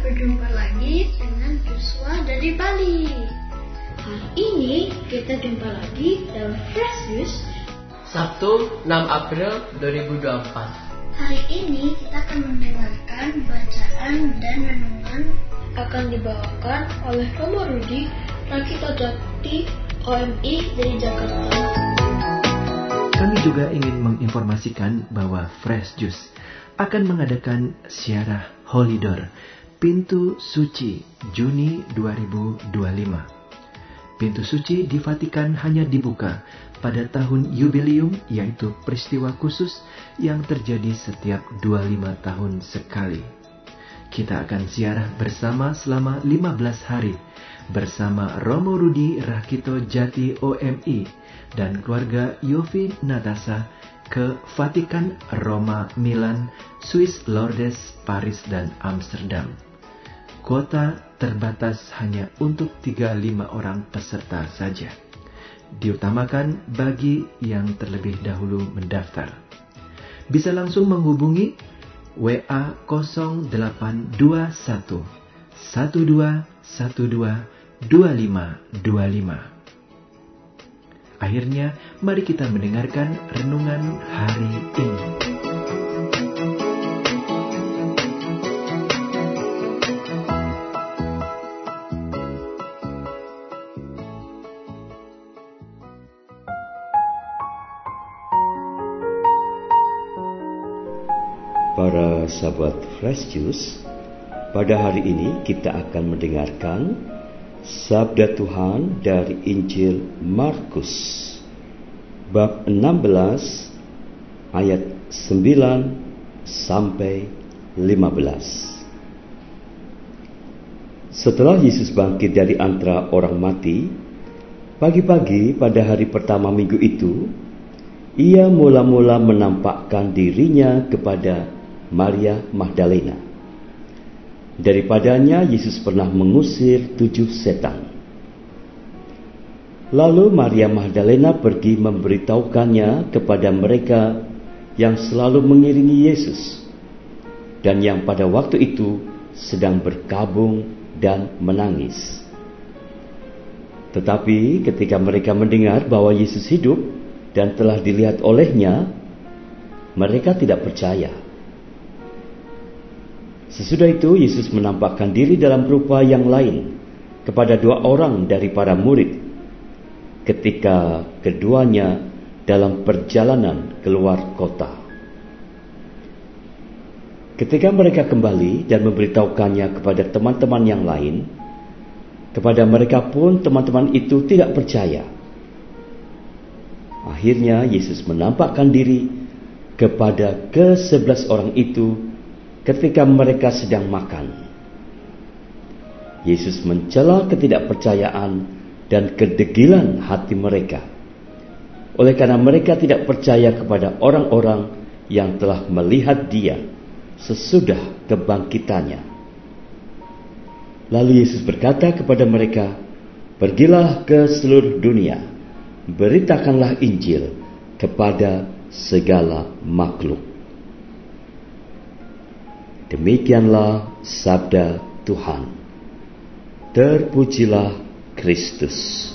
Berjumpa lagi dengan Joshua dari Bali. Hari ini kita jumpa lagi dalam Fresh Juice Sabtu 6 April 2024. Hari ini kita akan mendengarkan bacaan dan renungan akan dibawakan oleh Romo Rudi Rakito Jati OMI dari Jakarta. Kami juga ingin menginformasikan bahwa Fresh Juice akan mengadakan Ziarah Holy Door Pintu Suci Juni 2025. Pintu suci di Vatikan hanya dibuka pada tahun jubileum, yaitu peristiwa khusus yang terjadi setiap 25 tahun sekali. Kita akan ziarah bersama selama 15 hari bersama Romo Rudi Rakito Jati OMI dan keluarga Yofi Natasha ke Vatikan, Roma, Milan, Swiss, Lourdes, Paris, dan Amsterdam. Kuota terbatas hanya untuk 35 orang peserta saja. Diutamakan bagi yang terlebih dahulu mendaftar. Bisa langsung menghubungi WA 0821 1212 2525. Akhirnya, mari kita mendengarkan renungan hari ini. Para sahabat Fresh Juice, pada hari ini kita akan mendengarkan Sabda Tuhan dari Injil Markus bab 16 ayat 9 sampai 15. Setelah Yesus bangkit dari antara orang mati, pagi-pagi pada hari pertama minggu itu, ia mula-mula menampakkan dirinya kepada Maria Magdalena. Daripadanya Yesus pernah mengusir 7 setan. Lalu Maria Magdalena pergi memberitahukannya kepada mereka yang selalu mengiringi Yesus dan yang pada waktu itu sedang berkabung dan menangis. Tetapi ketika mereka mendengar bahwa Yesus hidup dan telah dilihat olehnya, mereka tidak percaya. Sesudah itu Yesus menampakkan diri dalam rupa yang lain kepada 2 orang dari para murid ketika keduanya dalam perjalanan keluar kota. Ketika mereka kembali dan memberitahukannya kepada teman-teman yang lain, kepada mereka pun teman-teman itu tidak percaya. Akhirnya Yesus menampakkan diri kepada ke-11 orang itu ketika mereka sedang makan. Yesus mencela ketidakpercayaan dan kedegilan hati mereka, oleh karena mereka tidak percaya kepada orang-orang yang telah melihat Dia sesudah kebangkitannya. Lalu Yesus berkata kepada mereka, "Pergilah ke seluruh dunia, beritakanlah Injil kepada segala makhluk." Demikianlah sabda Tuhan. Terpujilah Kristus.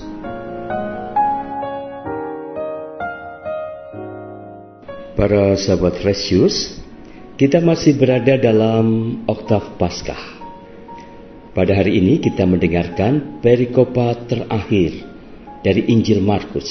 Para sahabat Fresh Juice, kita masih berada dalam oktav Paskah. Pada hari ini kita mendengarkan perikopa terakhir dari Injil Markus.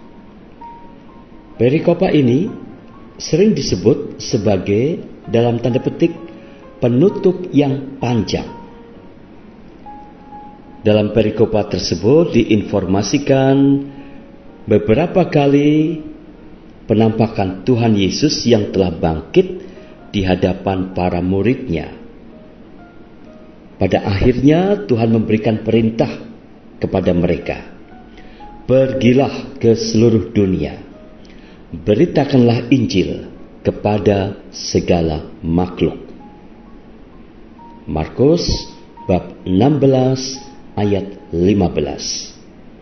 Perikopa ini sering disebut sebagai, dalam tanda petik, penutup yang panjang. Dalam perikopa tersebut diinformasikan beberapa kali penampakan Tuhan Yesus yang telah bangkit di hadapan para muridnya. Pada akhirnya Tuhan memberikan perintah kepada mereka, "Pergilah ke seluruh dunia, beritakanlah Injil kepada segala makhluk." Markus bab 16 ayat 15.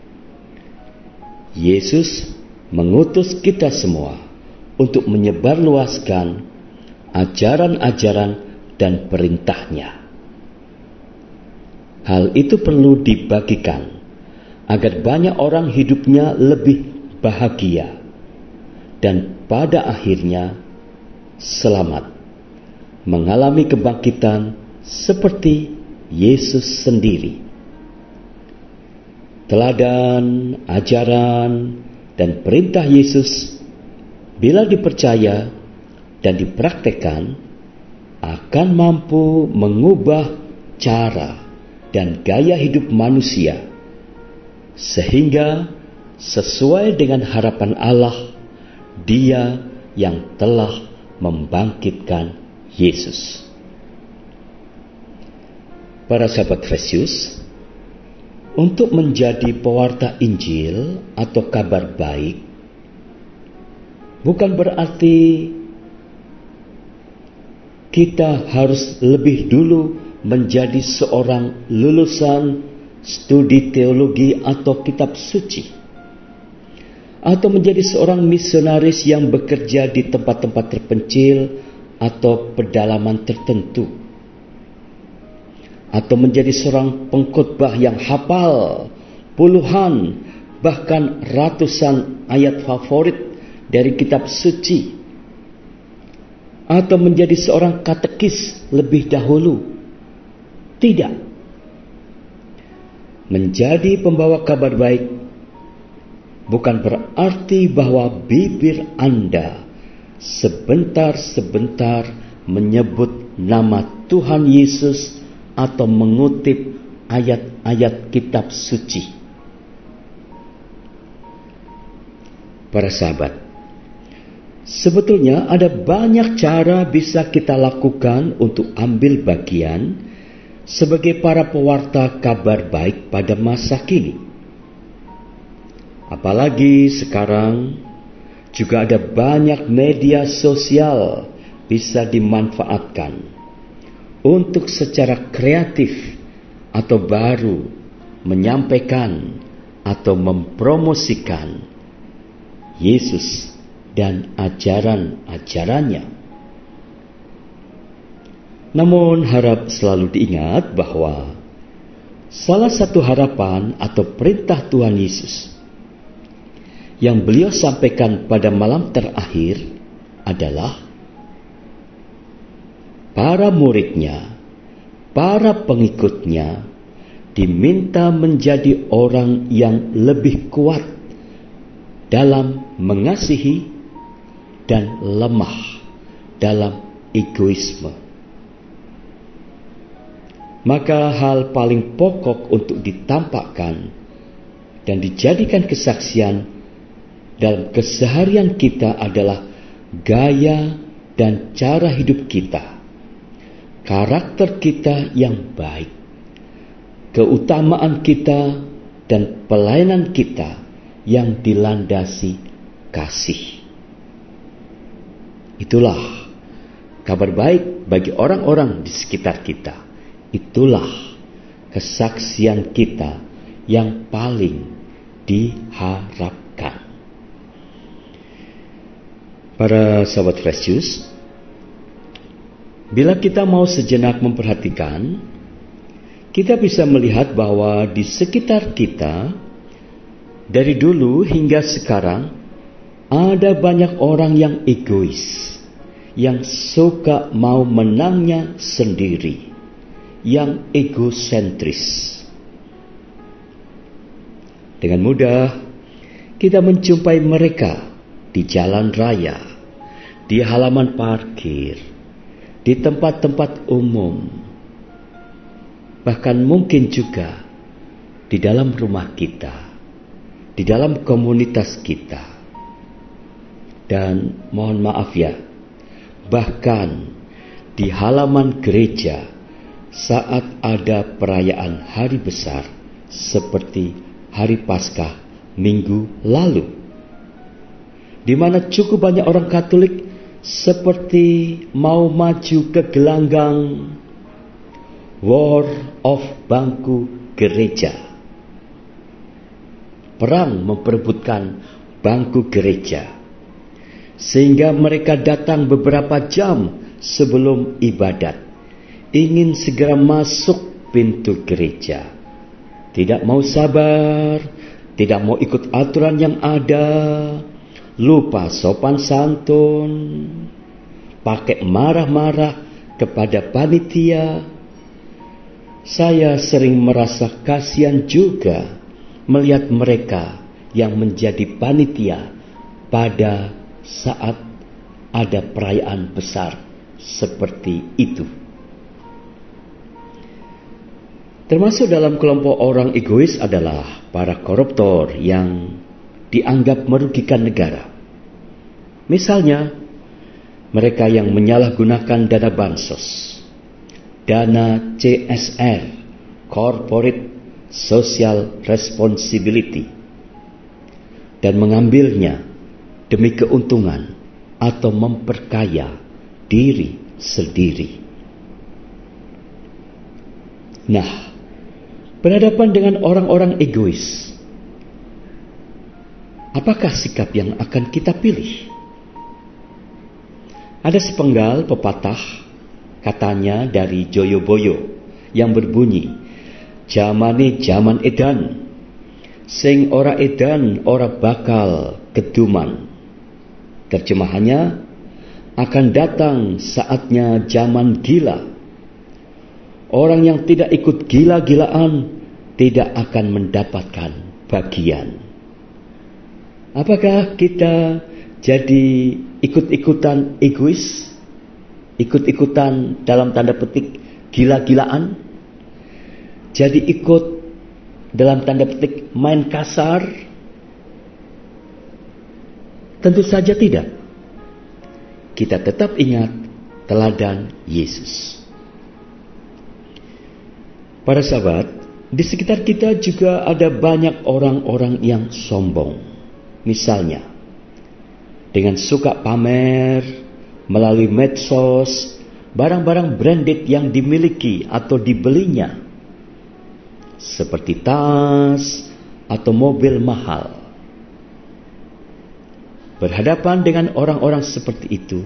Yesus mengutus kita semua untuk menyebarluaskan ajaran-ajaran dan perintahnya. Hal itu perlu dibagikan agar banyak orang hidupnya lebih bahagia dan pada akhirnya selamat, mengalami kebangkitan seperti Yesus sendiri. Teladan, ajaran, dan perintah Yesus bila dipercaya dan dipraktekkan akan mampu mengubah cara dan gaya hidup manusia sehingga sesuai dengan harapan Allah, Dia yang telah membangkitkan Yesus. Para sahabat Fresius, untuk menjadi pewarta Injil atau kabar baik bukan berarti kita harus lebih dulu menjadi seorang lulusan studi teologi atau kitab suci, atau menjadi seorang misionaris yang bekerja di tempat-tempat terpencil atau pedalaman tertentu, atau menjadi seorang pengkhotbah yang hafal puluhan bahkan ratusan ayat favorit dari kitab suci, atau menjadi seorang katekis lebih dahulu. Tidak. Menjadi pembawa kabar baik bukan berarti bahwa bibir Anda sebentar-sebentar menyebut nama Tuhan Yesus atau mengutip ayat-ayat kitab suci. Para sahabat, sebetulnya ada banyak cara bisa kita lakukan untuk ambil bagian sebagai para pewarta kabar baik pada masa kini. Apalagi sekarang juga ada banyak media sosial bisa dimanfaatkan untuk secara kreatif atau baru menyampaikan atau mempromosikan Yesus dan ajaran-ajarannya. Namun harap selalu diingat bahwa salah satu harapan atau perintah Tuhan Yesus yang beliau sampaikan pada malam terakhir adalah para muridnya, para pengikutnya diminta menjadi orang yang lebih kuat dalam mengasihi dan lemah dalam egoisme. Maka hal paling pokok untuk ditampakkan dan dijadikan kesaksian dalam keseharian kita adalah gaya dan cara hidup kita, karakter kita yang baik, keutamaan kita dan pelayanan kita yang dilandasi kasih. Itulah kabar baik bagi orang-orang di sekitar kita. Itulah kesaksian kita yang paling diharapkan. Para sahabat Fresius, bila kita mau sejenak memperhatikan, kita bisa melihat bahwa di sekitar kita, dari dulu hingga sekarang, ada banyak orang yang egois, yang suka mau menangnya sendiri, yang egosentris. Dengan mudah, kita menjumpai mereka di jalan raya, di halaman parkir, di tempat-tempat umum, bahkan mungkin juga di dalam rumah kita, di dalam komunitas kita. Dan mohon maaf ya, bahkan di halaman gereja saat ada perayaan hari besar seperti hari Paskah minggu lalu, di mana cukup banyak orang Katolik seperti mau maju ke gelanggang war of bangku gereja, perang memperebutkan bangku gereja, sehingga mereka datang beberapa jam sebelum ibadat, ingin segera masuk pintu gereja. Tidak mau sabar, tidak mau ikut aturan yang ada, lupa sopan santun, pakai marah-marah kepada panitia. Saya sering merasa kasihan juga melihat mereka yang menjadi panitia pada saat ada perayaan besar seperti itu. Termasuk dalam kelompok orang egois adalah para koruptor yang dianggap merugikan negara. Misalnya, mereka yang menyalahgunakan dana bansos, dana CSR, Corporate Social Responsibility, dan mengambilnya demi keuntungan atau memperkaya diri sendiri. Nah, berhadapan dengan orang-orang egois, apakah sikap yang akan kita pilih? Ada sepenggal pepatah, katanya dari Joyoboyo, yang berbunyi, "Jamane jaman edan, sing ora edan ora bakal keduman." Terjemahannya, akan datang saatnya zaman gila. Orang yang tidak ikut gila-gilaan tidak akan mendapatkan bagian. Apakah kita jadi ikut-ikutan egois? Ikut-ikutan dalam tanda petik gila-gilaan? Jadi ikut dalam tanda petik main kasar? Tentu saja tidak. Kita tetap ingat teladan Yesus. Para sahabat, di sekitar kita juga ada banyak orang-orang yang sombong. Misalnya, dengan suka pamer melalui medsos barang-barang branded yang dimiliki atau dibelinya, seperti tas atau mobil mahal. Berhadapan dengan orang-orang seperti itu,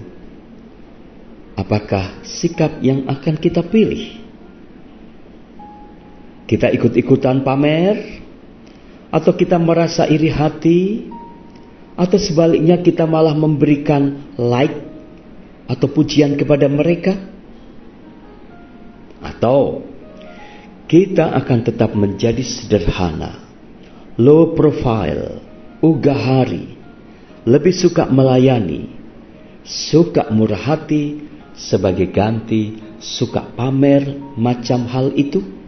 apakah sikap yang akan kita pilih? Kita ikut-ikutan pamer, atau kita merasa iri hati, atau sebaliknya kita malah memberikan like atau pujian kepada mereka? Atau kita akan tetap menjadi sederhana, low profile, ugahari, lebih suka melayani, suka murah hati sebagai ganti suka pamer macam hal itu?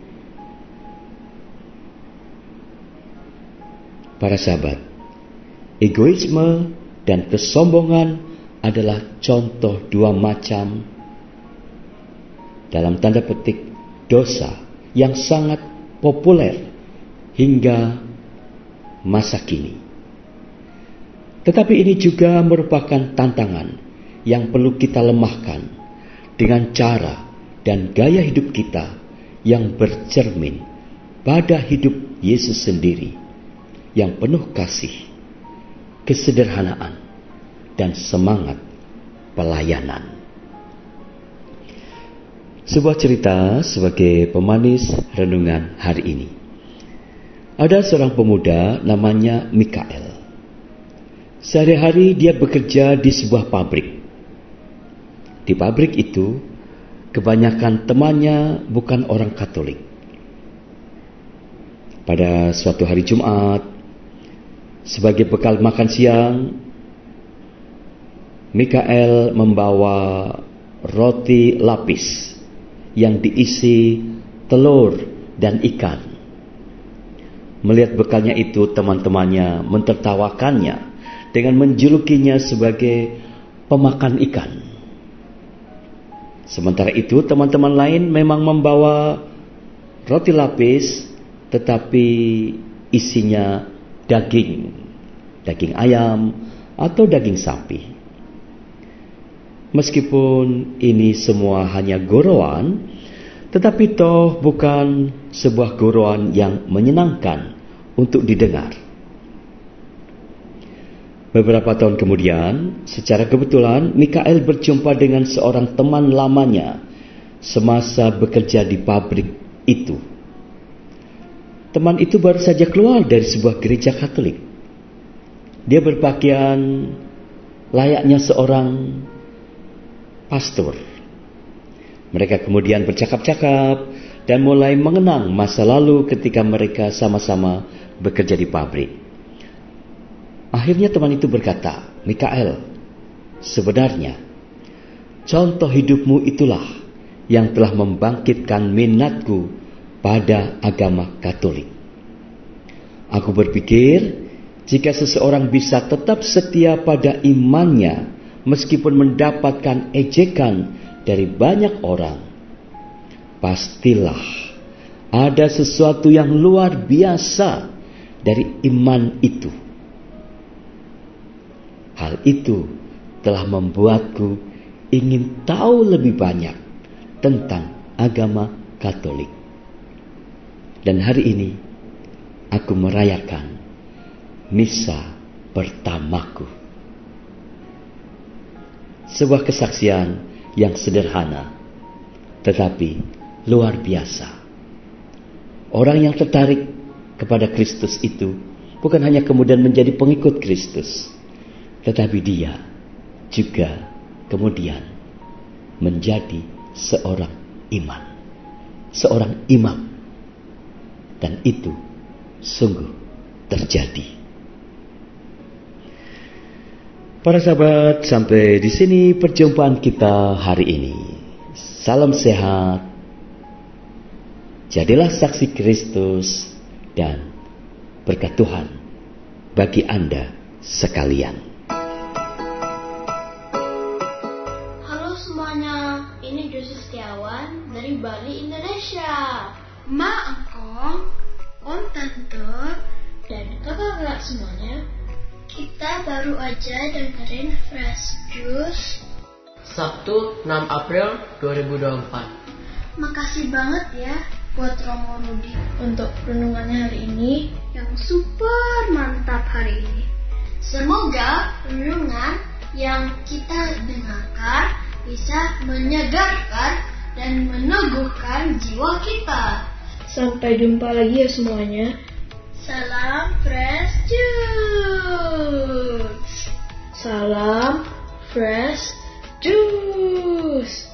Para sahabat, egoisme dan kesombongan adalah contoh dua macam dalam tanda petik dosa yang sangat populer hingga masa kini. Tetapi ini juga merupakan tantangan yang perlu kita lemahkan dengan cara dan gaya hidup kita yang bercermin pada hidup Yesus sendiri, yang penuh kasih, kesederhanaan, dan semangat pelayanan. Sebuah cerita sebagai pemanis renungan hari ini. Ada seorang pemuda namanya Mikael. Sehari-hari dia bekerja di sebuah pabrik. Di pabrik itu, kebanyakan temannya bukan orang Katolik. Pada suatu hari Jumat, sebagai bekal makan siang, Mikael membawa roti lapis yang diisi telur dan ikan. Melihat bekalnya itu, teman-temannya mentertawakannya dengan menjulukinya sebagai pemakan ikan. Sementara itu, teman-teman lain memang membawa roti lapis, tetapi isinya daging ayam atau daging sapi. Meskipun ini semua hanya goroan, tetapi toh bukan sebuah goroan yang menyenangkan untuk didengar. Beberapa tahun kemudian, secara kebetulan Mikael berjumpa dengan seorang teman lamanya semasa bekerja di pabrik itu. Teman itu baru saja keluar dari sebuah gereja Katolik. Dia berpakaian layaknya seorang pastor. Mereka kemudian bercakap-cakap dan mulai mengenang masa lalu ketika mereka sama-sama bekerja di pabrik. Akhirnya teman itu berkata, "Mikael, sebenarnya contoh hidupmu itulah yang telah membangkitkan minatku pada agama Katolik. Aku berpikir jika seseorang bisa tetap setia pada imannya meskipun mendapatkan ejekan dari banyak orang, pastilah ada sesuatu yang luar biasa dari iman itu. Hal itu telah membuatku ingin tahu lebih banyak tentang agama Katolik. Dan hari ini aku merayakan misa pertamaku." Sebuah kesaksian yang sederhana, tetapi luar biasa. Orang yang tertarik kepada Kristus itu bukan hanya kemudian menjadi pengikut Kristus, tetapi dia juga kemudian menjadi seorang imam. Dan itu sungguh terjadi. Para sahabat, sampai di sini perjumpaan kita hari ini. Salam sehat. Jadilah saksi Kristus dan berkat Tuhan bagi Anda sekalian. Halo semuanya, ini Josi Setiawan dari Bali, Indonesia. Ma Engkong, Om Tante, dan kakak-kakak semuanya, kita baru aja dengerin Fresh Juice Sabtu 6 April 2024. Makasih banget ya buat Romo Rudi untuk renungannya hari ini yang super mantap hari ini. Semoga renungan yang kita dengarkan bisa menyegarkan dan meneguhkan jiwa kita. Sampai jumpa lagi ya semuanya. Salam Fresh Juice. Salam Fresh Juice.